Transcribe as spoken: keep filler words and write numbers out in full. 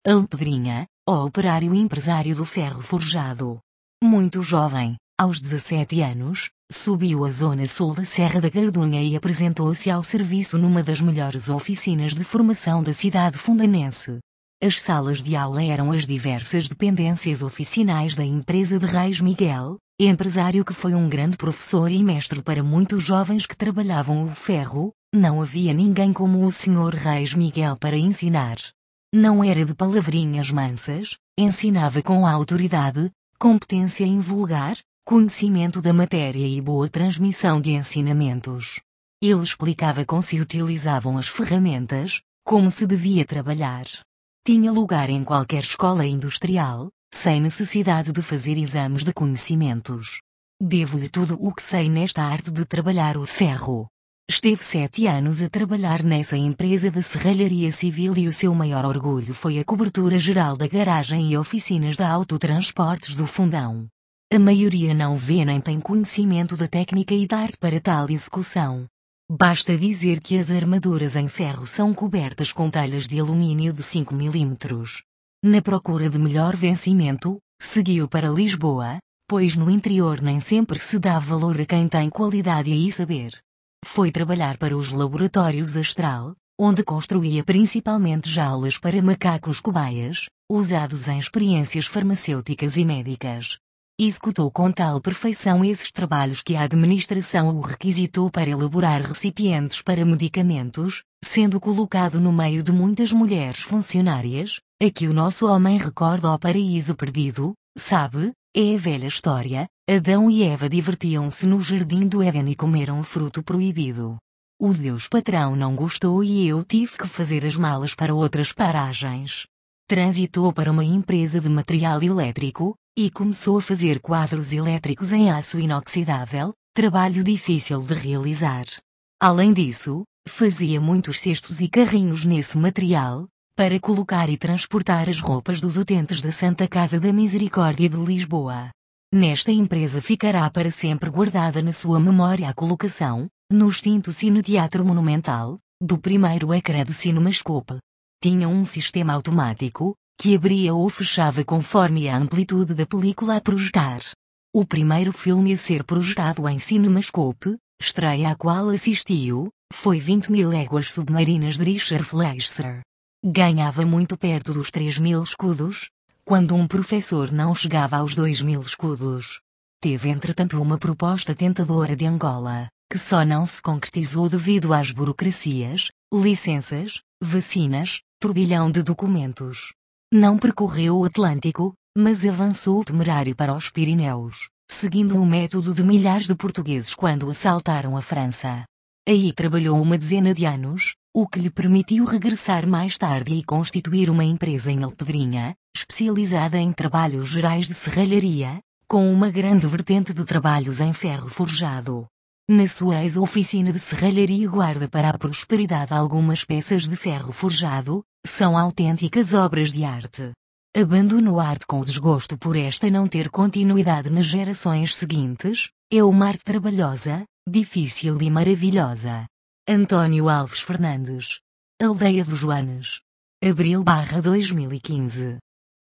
Alpedrinha, o operário empresário do ferro forjado. Muito jovem, aos dezessete anos, subiu a zona sul da Serra da Gardunha e apresentou-se ao serviço numa das melhores oficinas de formação da cidade fundanense. As salas de aula eram as diversas dependências oficinais da empresa de Reis Miguel, empresário que foi um grande professor e mestre para muitos jovens que trabalhavam o ferro. Não havia ninguém como o senhor Reis Miguel para ensinar. Não era de palavrinhas mansas, ensinava com autoridade, competência invulgar, conhecimento da matéria e boa transmissão de ensinamentos. Ele explicava como se utilizavam as ferramentas, como se devia trabalhar. Tinha lugar em qualquer escola industrial, sem necessidade de fazer exames de conhecimentos. Devo-lhe tudo o que sei nesta arte de trabalhar o ferro. Esteve sete anos a trabalhar nessa empresa de serralharia civil e o seu maior orgulho foi a cobertura geral da garagem e oficinas da Autotransportes do Fundão. A maioria não vê nem tem conhecimento da técnica e da arte para tal execução. Basta dizer que as armaduras em ferro são cobertas com telhas de alumínio de cinco milímetros. Na procura de melhor vencimento, seguiu para Lisboa, pois no interior nem sempre se dá valor a quem tem qualidade e saber. Foi trabalhar para os laboratórios Astral, onde construía principalmente jaulas para macacos cobaias, usados em experiências farmacêuticas e médicas. Executou com tal perfeição esses trabalhos que a administração o requisitou para elaborar recipientes para medicamentos, sendo colocado no meio de muitas mulheres funcionárias, a que o nosso homem recorda ao paraíso perdido, sabe? É a velha história, Adão e Eva divertiam-se no jardim do Éden e comeram o fruto proibido. O Deus patrão não gostou e eu tive que fazer as malas para outras paragens. Transitou para uma empresa de material elétrico, e começou a fazer quadros elétricos em aço inoxidável, trabalho difícil de realizar. Além disso, fazia muitos cestos e carrinhos nesse material, para colocar e transportar as roupas dos utentes da Santa Casa da Misericórdia de Lisboa. Nesta empresa ficará para sempre guardada na sua memória a colocação, no extinto Cine-Teatro Monumental, do primeiro ecrã de Cinemascope. Tinha um sistema automático, que abria ou fechava conforme a amplitude da película a projetar. O primeiro filme a ser projetado em Cinemascope, estreia à qual assistiu, foi vinte mil léguas submarinas de Richard Fleischer. Ganhava muito perto dos três mil escudos, quando um professor não chegava aos dois mil escudos. Teve entretanto uma proposta tentadora de Angola, que só não se concretizou devido às burocracias, licenças, vacinas, turbilhão de documentos. Não percorreu o Atlântico, mas avançou temerário para os Pirineus, seguindo o método de milhares de portugueses quando assaltaram a França. Aí trabalhou uma dezena de anos, o que lhe permitiu regressar mais tarde e constituir uma empresa em Alpedrinha, especializada em trabalhos gerais de serralharia, com uma grande vertente de trabalhos em ferro forjado. Na sua ex-oficina de serralharia guarda para a prosperidade algumas peças de ferro forjado, são autênticas obras de arte. Abandonou a arte com desgosto por esta não ter continuidade nas gerações seguintes, é uma arte trabalhosa, difícil e maravilhosa. António Alves Fernandes. Aldeia dos Joanes. Abril barra dois mil e quinze